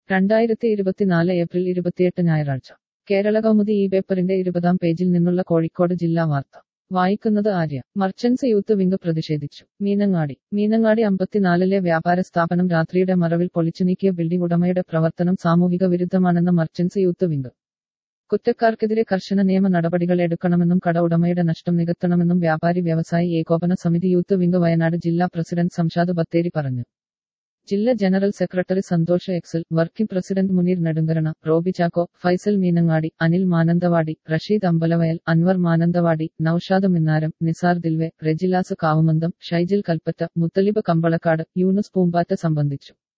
2024 April 28 ഞായറാഴ്ച കേരള കൗമുദി ഈ പേപ്പറിന്റെ 20-ാം പേജിൽ നിന്നുള്ള കോഴിക്കോട് ജില്ലാ വാർത്ത വായിക്കുന്നത് ആര്യ. മർച്ചന്റ്സ് യൂത്ത് വിംഗ് പ്രതിഷേധിച്ചു. മീനങ്ങാടി 54-ലെ വ്യാപാര സ്ഥാപനം രാത്രിയുടെ മറവിൽ പൊളിച്ചുനീക്കിയ ബിൽഡിംഗ് ഉടമയുടെ പ്രവർത്തനം സാമൂഹിക വിരുദ്ധമാണെന്ന് മർച്ചന്റ്സ് യൂത്ത് വിംഗ്. കുറ്റക്കാർക്കെതിരെ കർശന നിയമ നടപടികൾ എടുക്കണമെന്നും കട ഉടമയുടെ നഷ്ടം നികത്തണമെന്നും വ്യാപാരി വ്യവസായി ഏകോപന സമിതി യൂത്ത് വിംഗ് വയനാട് ജില്ലാ പ്രസിഡന്റ് സംഷാദ് ബത്തേരി പറഞ്ഞു. ജില്ലാ general secretary Santhosh Excel, working president Muneer Nedunkarana, Roby Chacko, Faisal Meenangadi, Anil Mananthavady, Rasheed Ambalavayal, Anwar Mananthavady, Noushad Minnaram, Nisar Dilve, Rejilas Kavumandam, Shaijil Kalpetta, Muthalib Kambalakkad, Yunus Poombatta സംബന്ധിച്ചു.